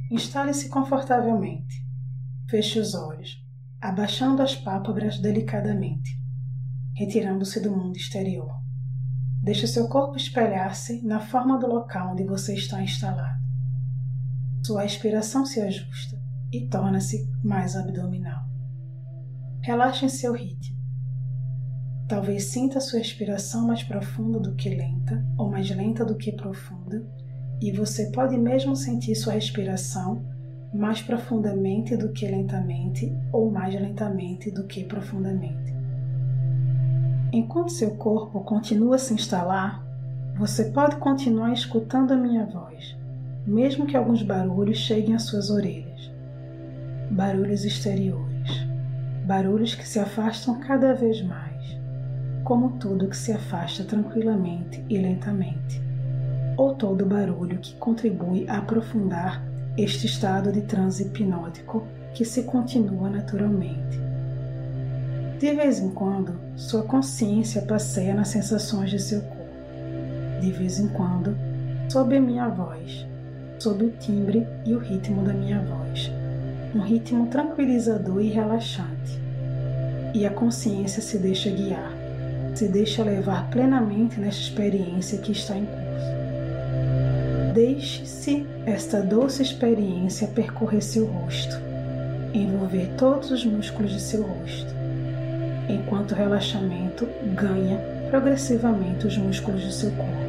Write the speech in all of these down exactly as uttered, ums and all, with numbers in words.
Instale-se confortavelmente. Feche os olhos, abaixando as pálpebras delicadamente, retirando-se do mundo exterior. Deixe seu corpo espelhar-se na forma do local onde você está instalado. Sua respiração se ajusta e torna-se mais abdominal. Relaxe em seu ritmo. Talvez sinta sua respiração mais profunda do que lenta, ou mais lenta do que profunda, e você pode mesmo sentir sua respiração mais profundamente do que lentamente, ou mais lentamente do que profundamente. Enquanto seu corpo continua a se instalar, você pode continuar escutando a minha voz, mesmo que alguns barulhos cheguem às suas orelhas. Barulhos exteriores, barulhos que se afastam cada vez mais, como tudo que se afasta tranquilamente e lentamente, ou todo barulho que contribui a aprofundar este estado de transe hipnótico que se continua naturalmente. De vez em quando, sua consciência passeia nas sensações de seu corpo. De vez em quando, sob a minha voz, sob o timbre e o ritmo da minha voz, um ritmo tranquilizador e relaxante. E a consciência se deixa guiar, se deixa levar plenamente nesta experiência que está em curso. Deixe-se esta doce experiência percorrer seu rosto, envolver todos os músculos de seu rosto, enquanto o relaxamento ganha progressivamente os músculos do seu corpo.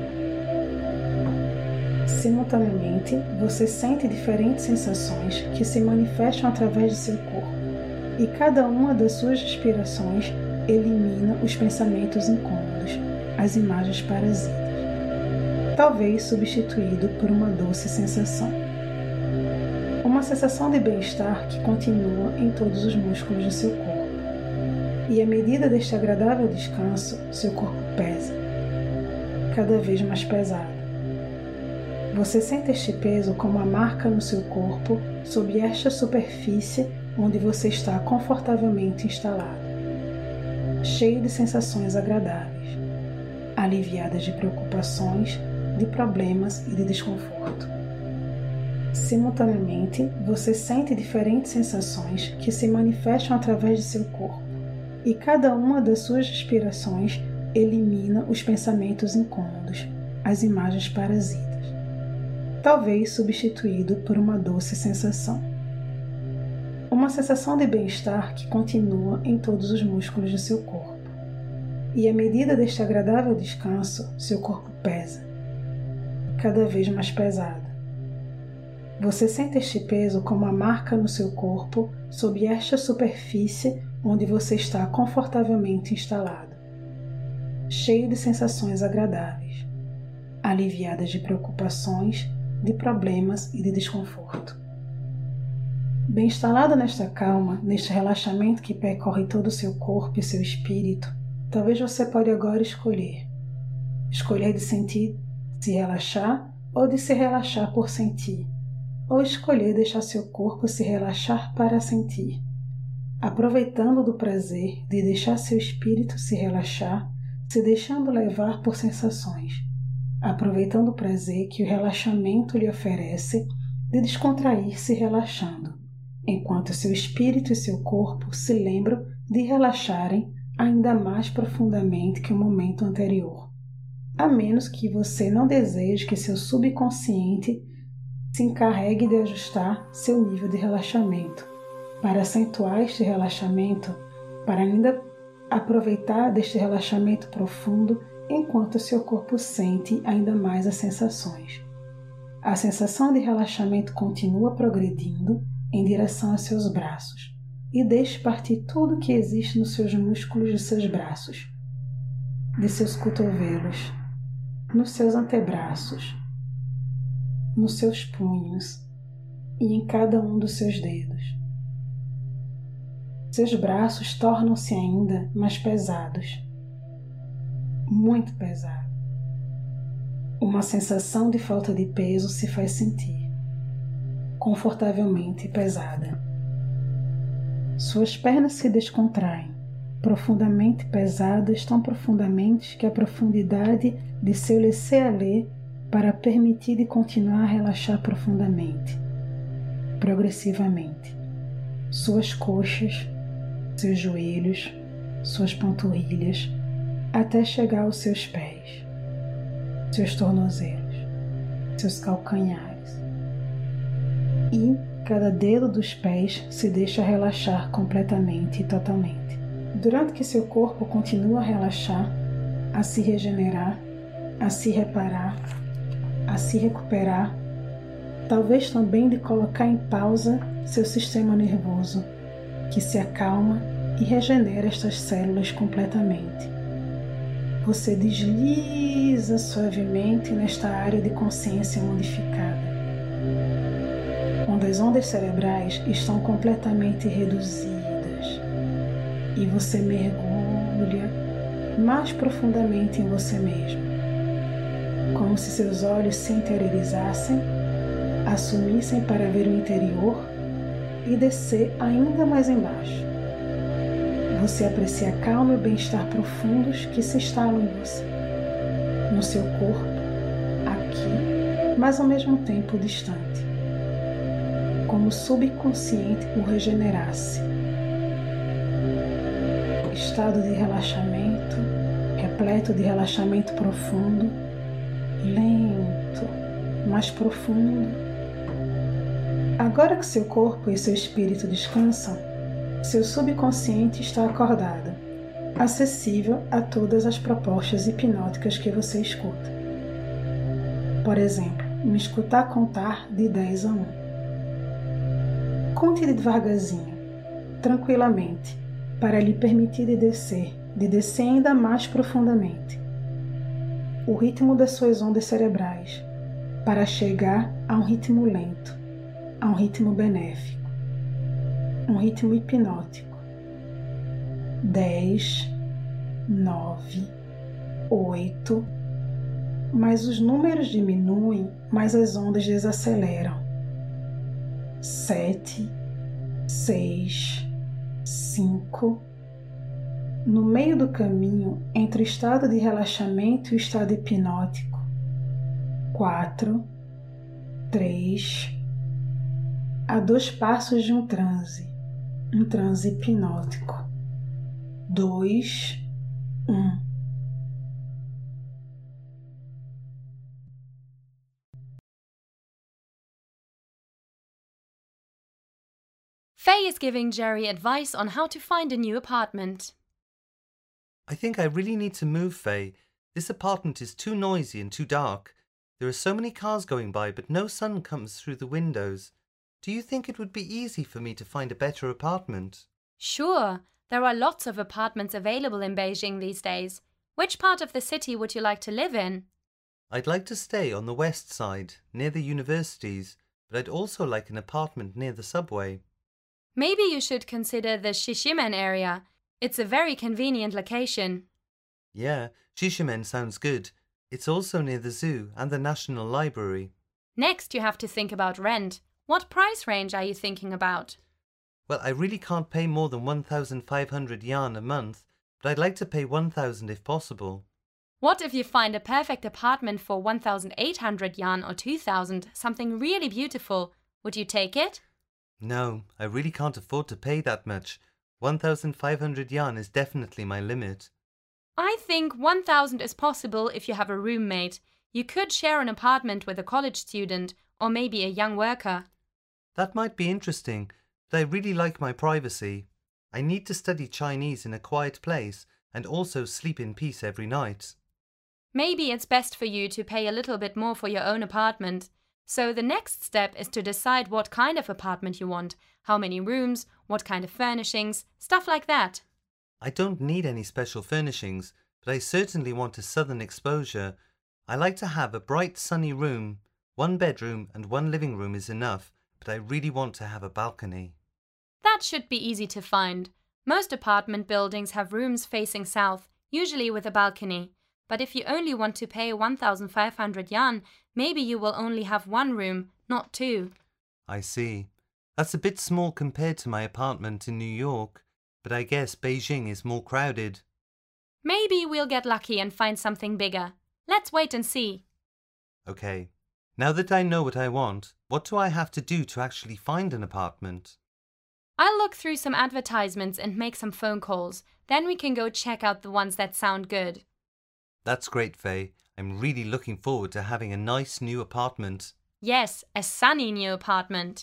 Simultaneamente, você sente diferentes sensações que se manifestam através de seu corpo, e cada uma das suas respirações elimina os pensamentos incômodos, as imagens parasitas, talvez substituído por uma doce sensação. Uma sensação de bem-estar que continua em todos os músculos do seu corpo. E à medida deste agradável descanso, seu corpo pesa, cada vez mais pesado. Você sente este peso como uma marca no seu corpo sob esta superfície onde você está confortavelmente instalado, cheio de sensações agradáveis, aliviadas de preocupações, de problemas e de desconforto. Simultaneamente, você sente diferentes sensações que se manifestam através de seu corpo, e cada uma das suas respirações elimina os pensamentos incômodos, as imagens parasitas, talvez substituído por uma doce sensação. Uma sensação de bem-estar que continua em todos os músculos do seu corpo. E à medida deste agradável descanso, seu corpo pesa, cada vez mais pesado. Você sente este peso como uma marca no seu corpo sob esta superfície onde você está confortavelmente instalado, cheio de sensações agradáveis, aliviadas de preocupações, de problemas e de desconforto. Bem instalado nesta calma, neste relaxamento que percorre todo o seu corpo e seu espírito, talvez você pode agora escolher. Escolher de sentir, se relaxar, ou de se relaxar por sentir, ou escolher deixar seu corpo se relaxar para sentir, aproveitando do prazer de deixar seu espírito se relaxar, se deixando levar por sensações, aproveitando o prazer que o relaxamento lhe oferece de descontrair-se relaxando, enquanto seu espírito e seu corpo se lembram de relaxarem ainda mais profundamente que o momento anterior, a menos que você não deseje que seu subconsciente se encarregue de ajustar seu nível de relaxamento, para acentuar este relaxamento, para ainda aproveitar deste relaxamento profundo enquanto seu corpo sente ainda mais as sensações. A sensação de relaxamento continua progredindo em direção aos seus braços e deixe partir tudo que existe nos seus músculos de seus braços, de seus cotovelos, nos seus antebraços, nos seus punhos e em cada um dos seus dedos. Seus braços tornam-se ainda mais pesados, muito pesados. Uma sensação de falta de peso se faz sentir, confortavelmente pesada. Suas pernas se descontraem, profundamente pesadas, tão profundamente que a profundidade de seu laisser-aller para permitir de continuar a relaxar profundamente. progressivamente. Suas coxas, seus joelhos, suas panturrilhas, até chegar aos seus pés, seus tornozelos, seus calcanhares. E cada dedo dos pés se deixa relaxar completamente e totalmente. Durante que seu corpo continua a relaxar, a se regenerar, a se reparar, a se recuperar, talvez também de colocar em pausa seu sistema nervoso, que se acalma e regenera estas células completamente. Você desliza suavemente nesta área de consciência modificada, onde as ondas cerebrais estão completamente reduzidas e você mergulha mais profundamente em você mesmo, como se seus olhos se interiorizassem, assumissem para ver o interior e descer ainda mais embaixo. Você aprecia a calma e o bem-estar profundos que se instalam em você, no seu corpo, aqui, mas ao mesmo tempo distante, como o subconsciente o regenerasse. Estado de relaxamento, repleto de relaxamento profundo, lento, mais profundo. Agora que seu corpo e seu espírito descansam, seu subconsciente está acordado, acessível a todas as propostas hipnóticas que você escuta. Por exemplo, me escutar contar de dez a um. Conte devagarzinho, tranquilamente, para lhe permitir de descer, de descer ainda mais profundamente. O ritmo das suas ondas cerebrais, para chegar a um ritmo lento, a um ritmo benéfico, um ritmo hipnótico. Dez, nove, oito, mas os números diminuem, mas as ondas desaceleram. Sete, seis, cinco. No meio do caminho entre o estado de relaxamento e o estado hipnótico. Quatro, três. A dois passos de um transe, um transe hipnótico. Dois, um. Faye is giving Jerry advice on how to find a new apartment. I think I really need to move, Faye. This apartment is too noisy and too dark. There are so many cars going by, but no sun comes through the windows. Do you think it would be easy for me to find a better apartment? Sure, there are lots of apartments available in Beijing these days. Which part of the city would you like to live in? I'd like to stay on the west side, near the universities, but I'd also like an apartment near the subway. Maybe you should consider the Shishimen area. It's a very convenient location. Yeah, Shishimen sounds good. It's also near the zoo and the National Library. Next, you have to think about rent. What price range are you thinking about? Well, I really can't pay more than one thousand five hundred yuan a month, but I'd like to pay one thousand if possible. What if you find a perfect apartment for one thousand eight hundred yuan or two thousand, something really beautiful? Would you take it? No, I really can't afford to pay that much. one thousand five hundred yuan is definitely my limit. I think one thousand is possible if you have a roommate. You could share an apartment with a college student or maybe a young worker. That might be interesting, but I really like my privacy. I need to study Chinese in a quiet place and also sleep in peace every night. Maybe it's best for you to pay a little bit more for your own apartment. So the next step is to decide what kind of apartment you want, how many rooms, what kind of furnishings, stuff like that. I don't need any special furnishings, but I certainly want a southern exposure. I like to have a bright sunny room. One bedroom and one living room is enough, but I really want to have a balcony. That should be easy to find. Most apartment buildings have rooms facing south, usually with a balcony. But if you only want to pay one thousand five hundred yuan, maybe you will only have one room, not two. I see. That's a bit small compared to my apartment in New York, but I guess Beijing is more crowded. Maybe we'll get lucky and find something bigger. Let's wait and see. Okay. Now that I know what I want, What do I have to do to actually find an apartment? I'll look through some advertisements and make some phone calls. Then we can go check out the ones that sound good. That's great, Faye. I'm really looking forward to having a nice new apartment. Yes, a sunny new apartment.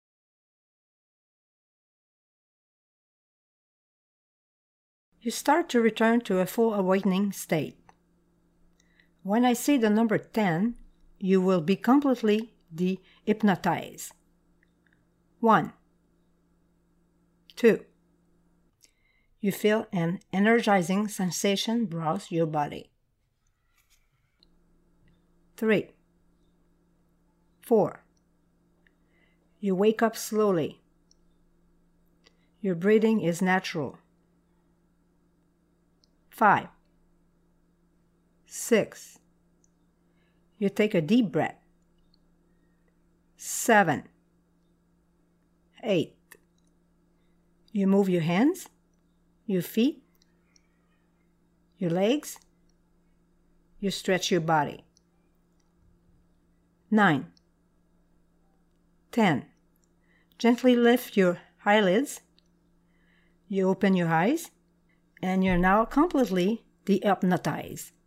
You start to return to a full awakening state. When I say the number ten, you will be completely de-hypnotized. One. Two. You feel an energizing sensation browse your body. Three. Four. You wake up slowly. Your breathing is natural. Five. Six. You take a deep breath. Seven. Eight. You move your hands, your feet, your legs. You stretch your body. Nine. Ten. Gently lift your eyelids. You open your eyes, and you're now completely de-hypnotized.